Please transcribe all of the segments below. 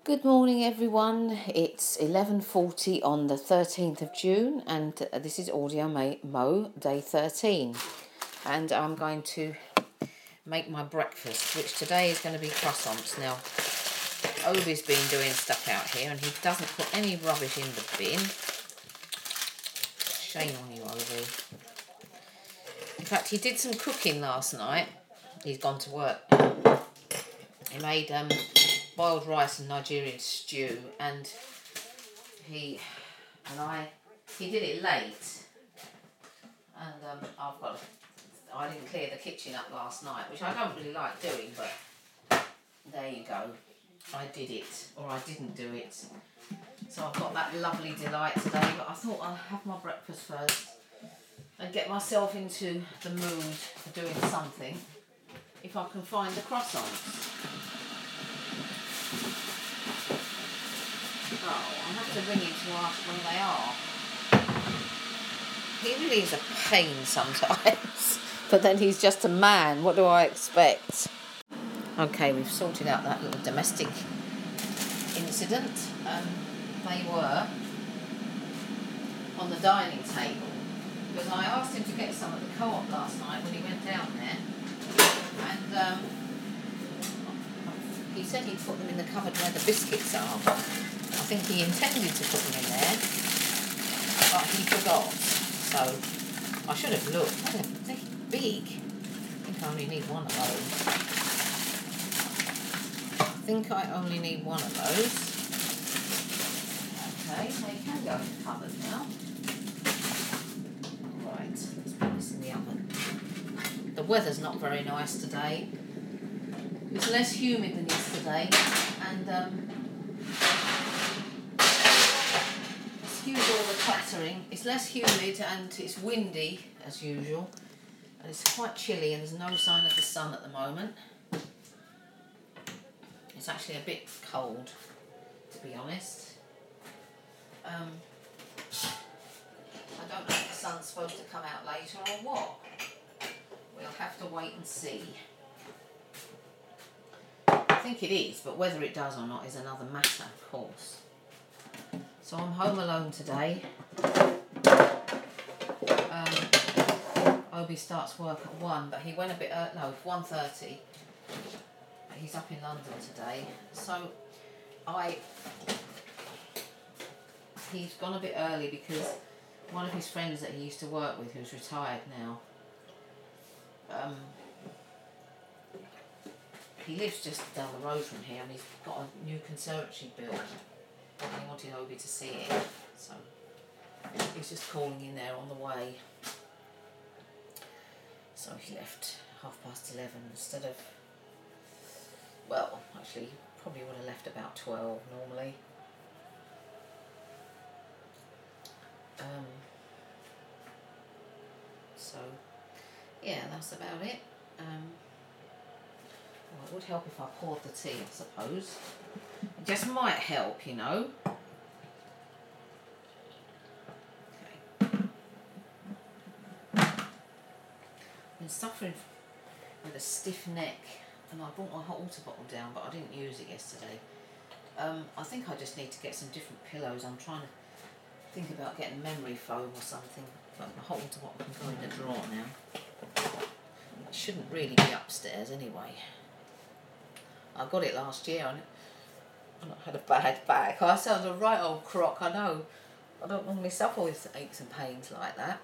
Good morning everyone, it's 11:40 on the 13th of June and this is Audio Mo day 13 and I'm going to make my breakfast, which today is going to be croissants. Now Obi's been doing stuff out here and he doesn't put any rubbish in the bin. Shame on you, Obi. In fact, he did some cooking last night. He's gone to work. He made boiled rice and Nigerian stew, and he did it late, and I didn't clear the kitchen up last night, which I don't really like doing, but there you go. I did it, or I didn't do it. So I've got that lovely delight today, but I thought I'll have my breakfast first and get myself into the mood for doing something, if I can find the croissants. Oh, I'll have to ring him to ask when they are. He really is a pain sometimes, but then he's just a man. What do I expect? Okay, we've sorted out that little domestic incident. They were on the dining table because I asked him to get some at the Co-op last night when he went down there, and he said he'd put them in the cupboard where the biscuits are. I think he intended to put them in there, but he forgot. So I should have looked. They're big. I think I only need one of those. Okay, they can go in the cupboard now. Right, let's put this in the oven. The weather's not very nice today. It's less humid than yesterday, and excuse all the clattering. It's less humid and it's windy as usual, and it's quite chilly, and there's no sign of the sun at the moment. It's actually a bit cold, to be honest. I don't know if the sun's supposed to come out later or what. We'll have to wait and see. I think it is, but whether it does or not is another matter, of course. So I'm home alone today. Obi starts work at 1, but he went a bit early, no, 1:30. He's up in London today. So he's gone a bit early because one of his friends that he used to work with, who's retired now, he lives just down the road from here, and he's got a new conservatory built, and he wanted Obi to see it, so he's just calling in there on the way. So he left 11:30 instead of, well, actually probably would have left about 12 normally. So yeah, that's about it. Well, it would help if I poured the tea, I suppose. It just might help, you know. Okay. I've been suffering with a stiff neck, and I brought my hot water bottle down, but I didn't use it yesterday. I think I just need to get some different pillows. I'm trying to think about getting memory foam or something, but my hot water bottle can go in the drawer now. It shouldn't really be upstairs anyway. I got it last year and I had a bad back. I sound a right old crock, I know. I don't normally suffer with aches and pains like that.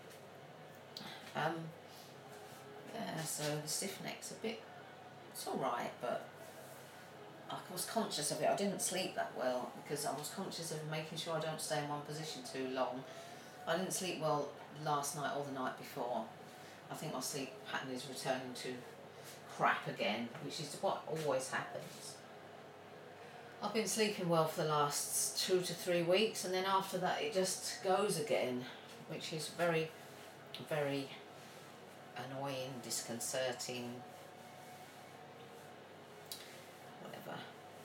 Yeah, so the stiff neck's a bit, it's alright, but I was conscious of it. I didn't sleep that well because I was conscious of making sure I don't stay in one position too long. I didn't sleep well last night or the night before. I think my sleep pattern is returning to crap again, which is what always happens. I've been sleeping well for the last 2 to 3 weeks, and then after that it just goes again, which is very, very annoying, disconcerting, whatever.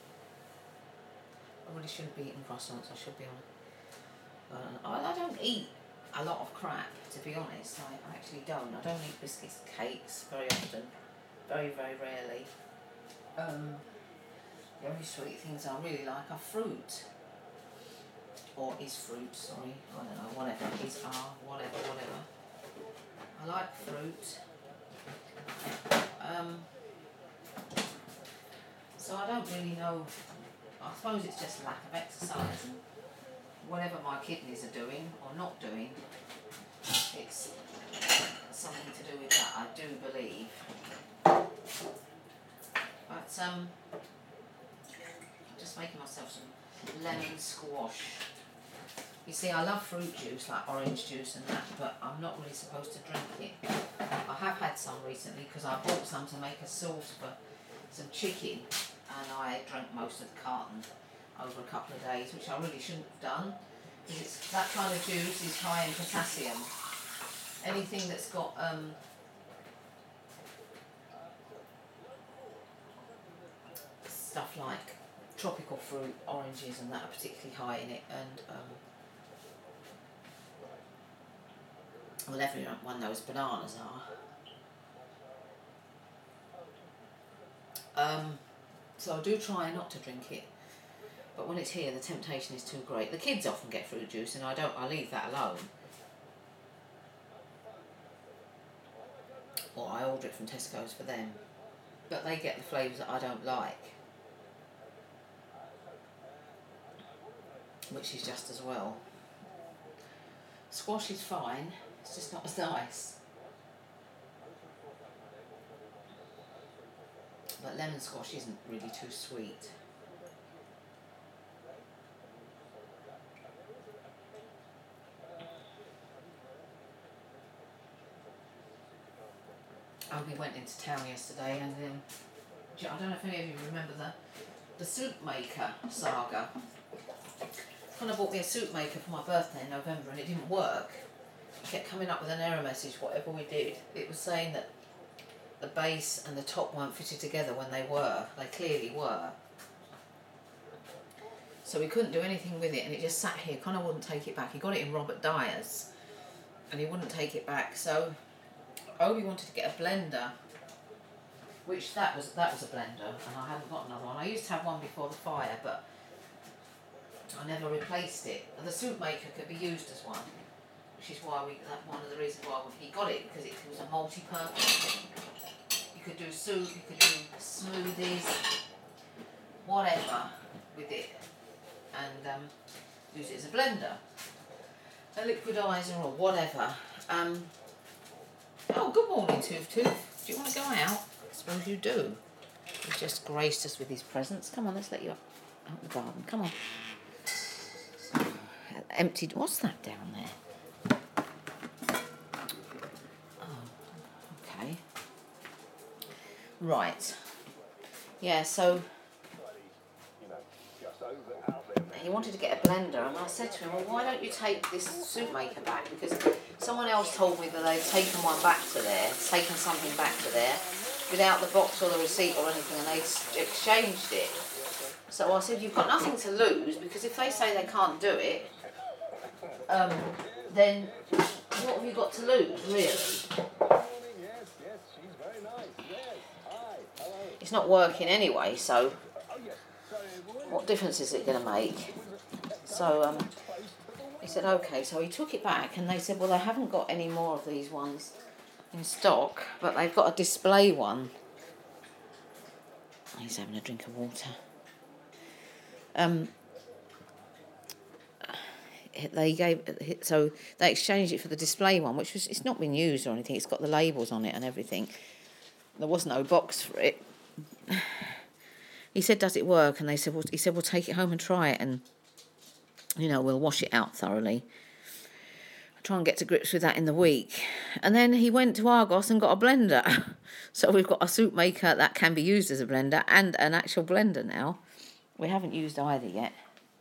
I really shouldn't be eating croissants, I should be on. I don't eat a lot of crap, to be honest. I actually don't. I don't eat biscuits and cakes very often. Very, very rarely. The only sweet things I really like are fruit. Or is fruit, sorry. I don't know, whatever. Whatever. I like fruit. So I don't really know. I suppose it's just lack of exercise and whatever my kidneys are doing or not doing, it's something to do with that, I do believe. But I'm just making myself some lemon squash. You see, I love fruit juice, like orange juice and that, but I'm not really supposed to drink it. I have had some recently because I bought some to make a sauce for some chicken, and I drank most of the carton over a couple of days, which I really shouldn't have done, because it's, that kind of juice is high in potassium. Anything that's got stuff like tropical fruit, oranges and that are particularly high in it, and well, everyone knows bananas are. So I do try not to drink it, but when it's here the temptation is too great. The kids often get fruit juice and I leave that alone. Or I order it from Tesco's for them. But they get the flavours that I don't like, which is just as well. Squash is fine, it's just not as nice. But lemon squash isn't really too sweet. We went into town yesterday and I don't know if any of you remember the soup maker saga. When I bought me a soup maker for my birthday in November and it didn't work, it kept coming up with an error message whatever we did. It was saying that the base and the top weren't fitted together when they were. They clearly were. So we couldn't do anything with it and it just sat here, kind of wouldn't take it back. He got it in Robert Dyer's and he wouldn't take it back. So Obi wanted to get a blender, which that was a blender, and I hadn't got another one. I used to have one before the fire, but I never replaced it. And the soup maker could be used as one, which is why one of the reasons why he got it, because it was a multi-purpose. You could do soup, you could do smoothies, whatever with it, and use it as a blender, a liquidizer or whatever. Oh, good morning, Toof Toof. Do you want to go out? I suppose you do. He's just graced us with his presence. Come on, let's let you out the garden. Come on. Emptied. What's that down there? Oh, okay. Right. Yeah, so he wanted to get a blender, and I said to him, well, why don't you take this soup maker back? Because someone else told me that they'd taken one back to there, taken something back to there, without the box or the receipt or anything, and they'd exchanged it. So I said, you've got nothing to lose, because if they say they can't do it, then what have you got to lose, really? It's not working anyway, so what difference is it going to make? So he said, okay, so he took it back, and they said, well, they haven't got any more of these ones in stock, but they've got a display one. He's having a drink of water. So they exchanged it for the display one, which it's not been used or anything. It's got the labels on it and everything. There was no box for it. He said, does it work? And they said, we'll take it home and try it, and we'll wash it out thoroughly. I'll try and get to grips with that in the week. And then he went to Argos and got a blender. So we've got a soup maker that can be used as a blender and an actual blender now. We haven't used either yet.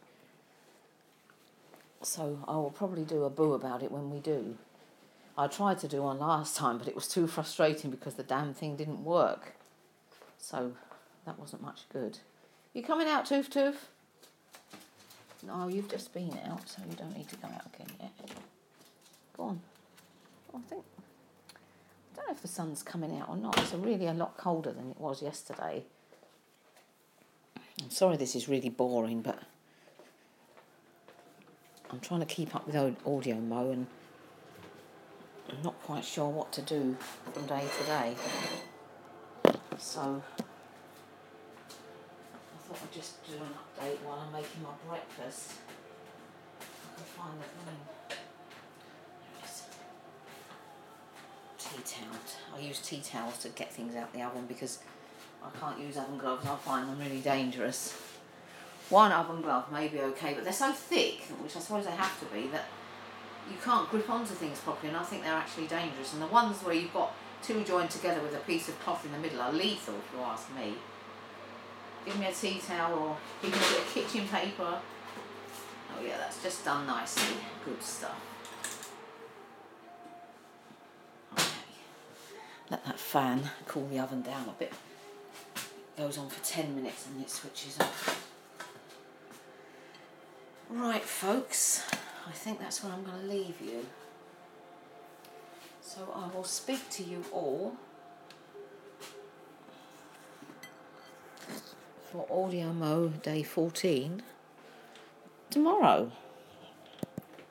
So I will probably do a boo about it when we do. I tried to do one last time, but it was too frustrating because the damn thing didn't work. So that wasn't much good. You coming out, Toof Toof? No, you've just been out, so you don't need to go out again yet. Go on. I don't know if the sun's coming out or not. It's really a lot colder than it was yesterday. I'm sorry this is really boring, but I'm trying to keep up with Audio Mo and I'm not quite sure what to do from day to day. So I thought I'd just do an update while I'm making my breakfast. I can find the blooming tea towels. I use tea towels to get things out the oven because I can't use oven gloves. I find them really dangerous. One oven glove may be okay, but they're so thick, which I suppose they have to be, that you can't grip onto things properly, and I think they're actually dangerous. And the ones where you've got two joined together with a piece of cloth in the middle are lethal, if you ask me. Give me a tea towel or give me a bit of kitchen paper. Oh yeah, that's just done nicely. Good stuff. Okay. Let that fan cool the oven down a bit. It goes on for 10 minutes and it switches off. Right, folks, I think that's where I'm going to leave you. So I will speak to you all for Audio Mo Day 14 tomorrow.